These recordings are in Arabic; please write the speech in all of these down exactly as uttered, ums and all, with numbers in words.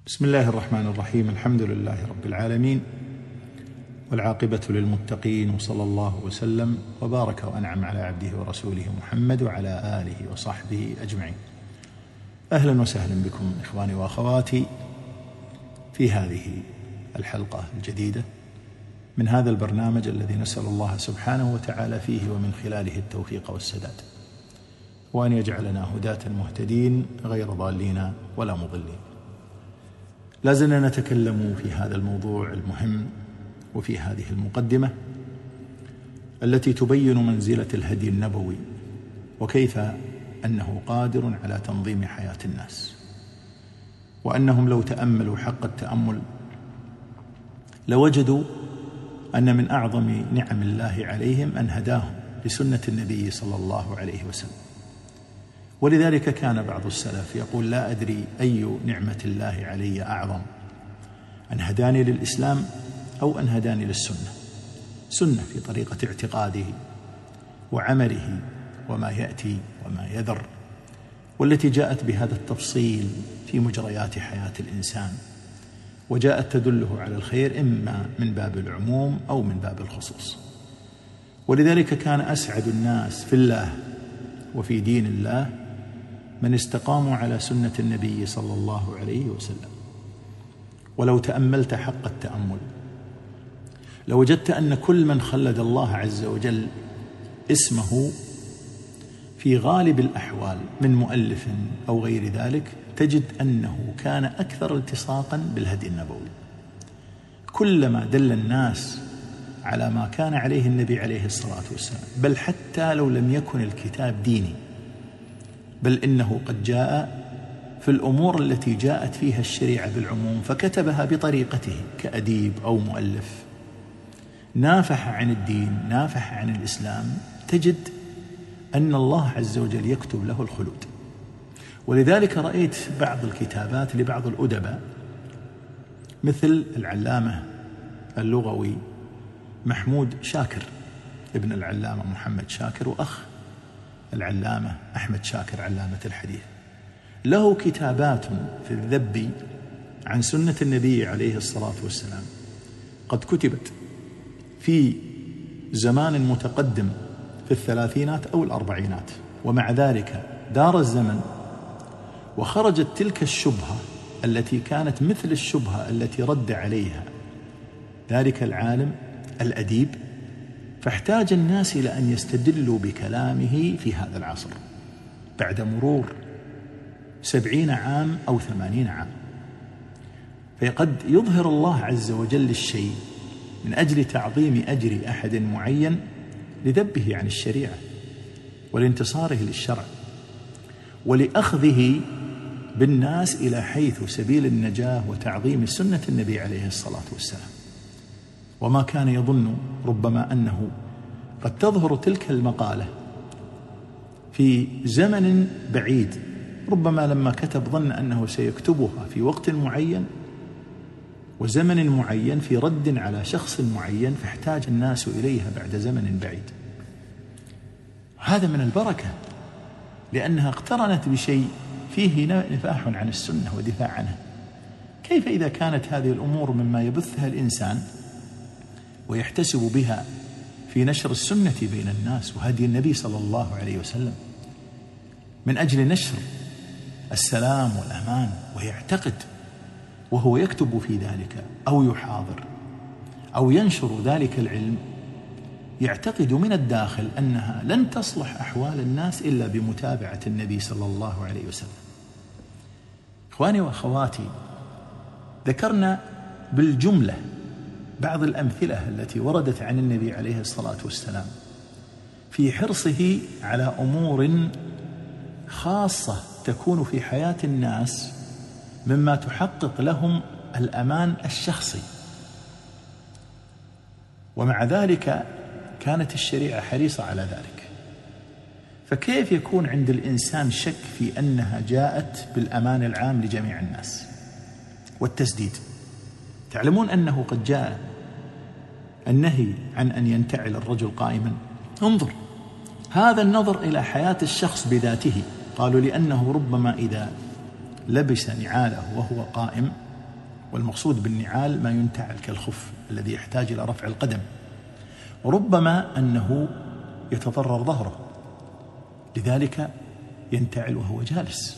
بسم الله الرحمن الرحيم. الحمد لله رب العالمين، والعاقبة للمتقين، وصلى الله وسلم وبارك وأنعم على عبده ورسوله محمد وعلى آله وصحبه أجمعين. أهلا وسهلا بكم إخواني وأخواتي في هذه الحلقة الجديدة من هذا البرنامج الذي نسأل الله سبحانه وتعالى فيه ومن خلاله التوفيق والسداد، وأن يجعلنا هداة مهتدين غير ضالين ولا مضلين. لازلنا نتكلم في هذا الموضوع المهم وفي هذه المقدمة التي تبين منزلة الهدي النبوي وكيف أنه قادر على تنظيم حياة الناس، وأنهم لو تأملوا حق التأمل لوجدوا أن من أعظم نعم الله عليهم أن هداهم بسنة النبي صلى الله عليه وسلم. ولذلك كان بعض السلف يقول: لا أدري أي نعمة الله علي أعظم، أن هداني للإسلام أو أن هداني للسنة. سنة في طريقة اعتقاده وعمله وما يأتي وما يذر، والتي جاءت بهذا التفصيل في مجريات حياة الإنسان، وجاءت تدله على الخير إما من باب العموم أو من باب الخصوص. ولذلك كان أسعد الناس في الله وفي دين الله من استقاموا على سنة النبي صلى الله عليه وسلم. ولو تأملت حق التأمل لوجدت أن كل من خلد الله عز وجل اسمه في غالب الأحوال من مؤلف أو غير ذلك تجد أنه كان أكثر التصاقا بالهدي النبوي. كلما دل الناس على ما كان عليه النبي عليه الصلاة والسلام، بل حتى لو لم يكن الكتاب ديني، بل إنه قد جاء في الأمور التي جاءت فيها الشريعة بالعموم فكتبها بطريقته كأديب أو مؤلف نافح عن الدين، نافح عن الإسلام، تجد أن الله عز وجل يكتب له الخلود. ولذلك رأيت بعض الكتابات لبعض الأدباء مثل العلامة اللغوي محمود شاكر ابن العلامة محمد شاكر، وأخ العلامة أحمد شاكر علامة الحديث، له كتابات في الذب عن سنة النبي عليه الصلاة والسلام قد كتبت في زمان متقدم في الثلاثينات أو الأربعينات، ومع ذلك دار الزمن وخرجت تلك الشبهة التي كانت مثل الشبهة التي رد عليها ذلك العالم الأديب، فاحتاج الناس إلى أن يستدلوا بكلامه في هذا العصر بعد مرور سبعين عام أو ثمانين عام. فقد يظهر الله عز وجل الشيء من أجل تعظيم أجر أحد معين لذبه عن الشريعة ولانتصاره للشرع ولأخذه بالناس إلى حيث سبيل النجاة وتعظيم سنة النبي عليه الصلاة والسلام. وما كان يظن ربما أنه قد تظهر تلك المقالة في زمن بعيد، ربما لما كتب ظن أنه سيكتبها في وقت معين وزمن معين في رد على شخص معين، فاحتاج الناس إليها بعد زمن بعيد. هذا من البركة، لأنها اقترنت بشيء فيه نفاح عن السنة ودفاع عنها. كيف إذا كانت هذه الأمور مما يبثها الإنسان ويحتسب بها في نشر السنة بين الناس وهدي النبي صلى الله عليه وسلم من أجل نشر السلام والأمان، ويعتقد وهو يكتب في ذلك أو يحاضر أو ينشر ذلك العلم، يعتقد من الداخل أنها لن تصلح أحوال الناس إلا بمتابعة النبي صلى الله عليه وسلم. إخواني وأخواتي، ذكرنا بالجملة بعض الأمثلة التي وردت عن النبي عليه الصلاة والسلام في حرصه على أمور خاصة تكون في حياة الناس مما تحقق لهم الأمان الشخصي، ومع ذلك كانت الشريعة حريصة على ذلك. فكيف يكون عند الإنسان شك في أنها جاءت بالأمان العام لجميع الناس والتسديد؟ تعلمون أنه قد جاء النهي عن أن ينتعل الرجل قائما. انظر هذا النظر إلى حياة الشخص بذاته، قالوا لأنه ربما إذا لبس نعاله وهو قائم والمقصود بالنعال ما ينتعل كالخف الذي يحتاج إلى رفع القدم، وربما أنه يتضرر ظهره لذلك ينتعل وهو جالس،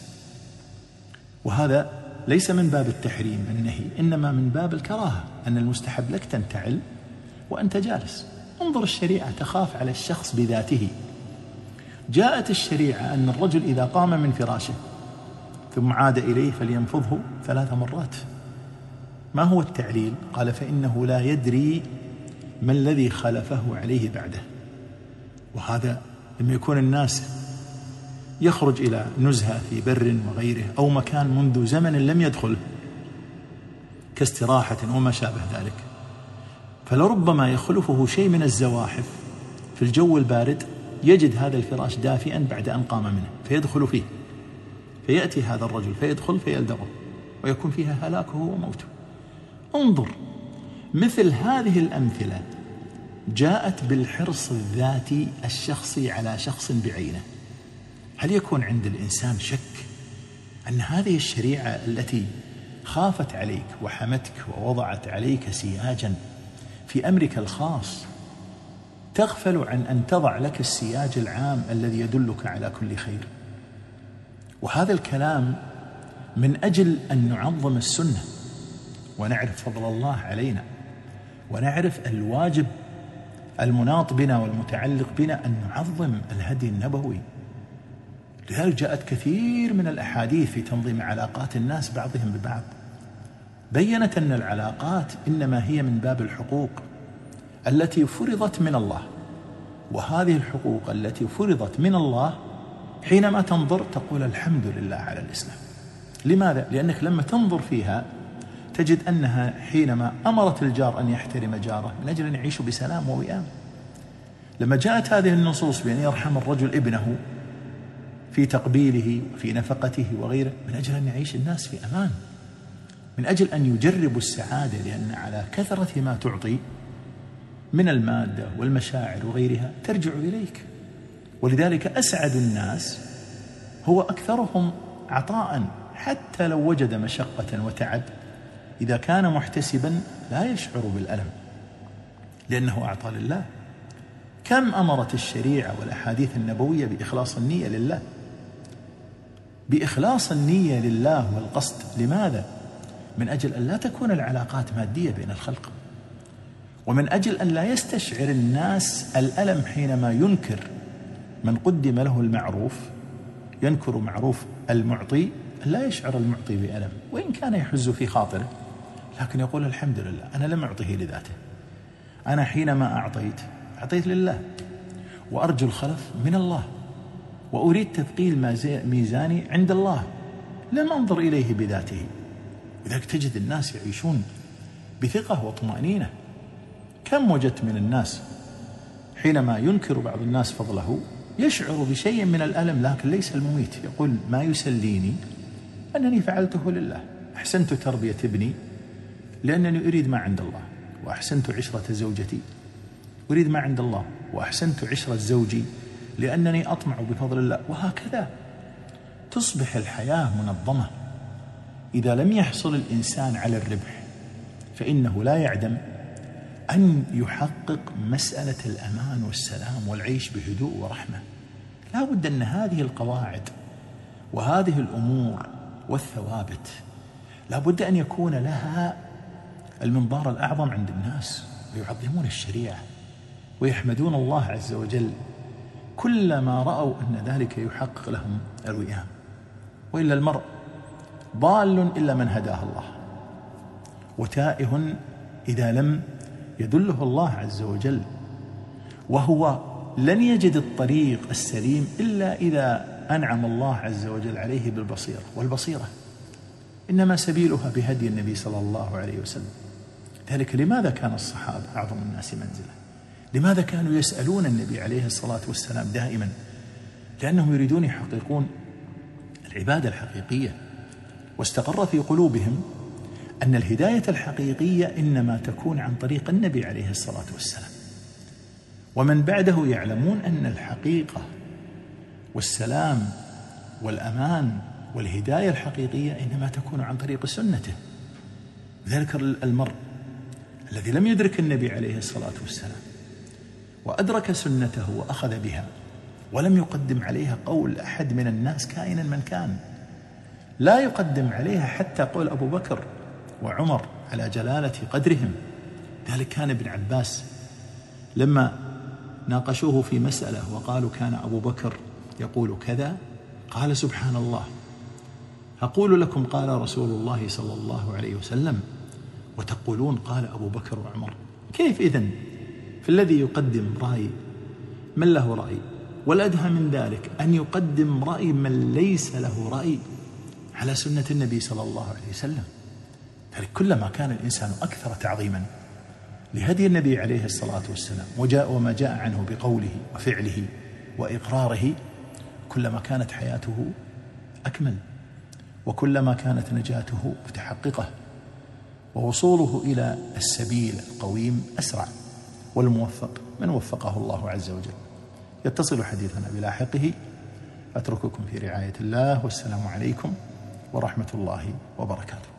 وهذا ليس من باب التحريم النهي، إنما من باب الكراهة، أن المستحب لك تنتعل وأنت جالس. انظر الشريعة تخاف على الشخص بذاته. جاءت الشريعة أن الرجل إذا قام من فراشه ثم عاد إليه فلينفضه ثلاث مرات. ما هو التعليل؟ قال فإنه لا يدري ما الذي خلفه عليه بعده. وهذا لما يكون الناس يخرج إلى نزهة في بر وغيره أو مكان منذ زمن لم يدخله كاستراحة وما شابه ذلك، فلربما يخلفه شيء من الزواحف في الجو البارد، يجد هذا الفراش دافئا بعد أن قام منه فيدخل فيه، فيأتي هذا الرجل فيدخل فيلدغه ويكون فيها هلاكه وموته. انظر، مثل هذه الأمثلة جاءت بالحرص الذاتي الشخصي على شخص بعينه. هل يكون عند الإنسان شك أن هذه الشريعة التي خافت عليك وحمتك ووضعت عليك سياجا في أمرك الخاص تغفل عن أن تضع لك السياج العام الذي يدلك على كل خير؟ وهذا الكلام من أجل أن نعظم السنة ونعرف فضل الله علينا ونعرف الواجب المناط بنا والمتعلق بنا أن نعظم الهدي النبوي. لذلك جاءت كثير من الأحاديث في تنظيم علاقات الناس بعضهم ببعض، بيّنت أن العلاقات إنما هي من باب الحقوق التي فرضت من الله، وهذه الحقوق التي فرضت من الله حينما تنظر تقول الحمد لله على الإسلام. لماذا؟ لأنك لما تنظر فيها تجد أنها حينما أمرت الجار أن يحترم جاره من أجل أن يعيشوا بسلام ووئام. لما جاءت هذه النصوص بأن يرحم الرجل ابنه في تقبيله وفي نفقته وغيره من أجل أن يعيش الناس في أمان، من أجل أن يجربوا السعادة، لأن على كثرة ما تعطي من المادة والمشاعر وغيرها ترجع إليك. ولذلك أسعد الناس هو أكثرهم عطاء، حتى لو وجد مشقة وتعب إذا كان محتسبا لا يشعر بالألم لأنه أعطى لله. كم أمرت الشريعة والأحاديث النبوية بإخلاص النية لله، بإخلاص النية لله والقصد. لماذا؟ من أجل أن لا تكون العلاقات مادية بين الخلق، ومن أجل أن لا يستشعر الناس الألم حينما ينكر من قدم له المعروف، ينكر معروف المعطي، لا يشعر المعطي بألم وإن كان يحز في خاطره، لكن يقول الحمد لله أنا لم أعطيه لذاته، أنا حينما أعطيت أعطيت لله وأرجو الخلف من الله وأريد تثقيل ميزاني عند الله، لم أنظر إليه بذاته. لذلك تجد الناس يعيشون بثقة وطمأنينة. كم وجدت من الناس حينما ينكر بعض الناس فضله يشعر بشيء من الألم لكن ليس المميت، يقول ما يسليني أنني فعلته لله، أحسنت تربية ابني لأنني أريد ما عند الله، وأحسنت عشرة زوجتي أريد ما عند الله، وأحسنت عشرة زوجي لأنني أطمع بفضل الله. وهكذا تصبح الحياة منظمة. إذا لم يحصل الإنسان على الربح فإنه لا يعدم أن يحقق مسألة الأمان والسلام والعيش بهدوء ورحمة. لا بد أن هذه القواعد وهذه الأمور والثوابت لا بد أن يكون لها المنظار الأعظم عند الناس، ويعظمون الشريعة ويحمدون الله عز وجل كلما رأوا أن ذلك يحقق لهم الوئام. وإلا المرء ضال إلا من هداه الله، وتائه إذا لم يدله الله عز وجل، وهو لن يجد الطريق السليم إلا إذا أنعم الله عز وجل عليه بالبصيرة، والبصيرة إنما سبيلها بهدي النبي صلى الله عليه وسلم. ذلك لماذا كان الصحابة أعظم الناس منزلة؟ لماذا كانوا يسألون النبي عليه الصلاة والسلام دائما؟ لأنهم يريدون يحققون العبادة الحقيقية، واستقر في قلوبهم أن الهداية الحقيقية إنما تكون عن طريق النبي عليه الصلاة والسلام، ومن بعده يعلمون أن الحقيقة والسلام والأمان والهداية الحقيقية إنما تكون عن طريق سنته. ذلك المرء الذي لم يدرك النبي عليه الصلاة والسلام وأدرك سنته وأخذ بها ولم يقدم عليها قول أحد من الناس كائنا من كان، لا يقدم عليها حتى قول أبو بكر وعمر على جلالة قدرهم. ذلك كان ابن عباس لما ناقشوه في مسألة وقالوا كان أبو بكر يقول كذا، قال سبحان الله، أقول لكم قال رسول الله صلى الله عليه وسلم وتقولون قال أبو بكر وعمر. كيف إذن في الذي يقدم رأي من له رأي؟ والأدهى من ذلك أن يقدم رأي من ليس له رأي على سنة النبي صلى الله عليه وسلم. ذلك كلما كان الإنسان أكثر تعظيما لهدي النبي عليه الصلاة والسلام وجاء وما جاء عنه بقوله وفعله وإقراره، كلما كانت حياته أكمل، وكلما كانت نجاته متحققة، ووصوله إلى السبيل القويم أسرع. والموفق من وفقه الله عز وجل. يتصل حديثنا بلاحقه، أترككم في رعاية الله، والسلام عليكم ورحمة الله وبركاته.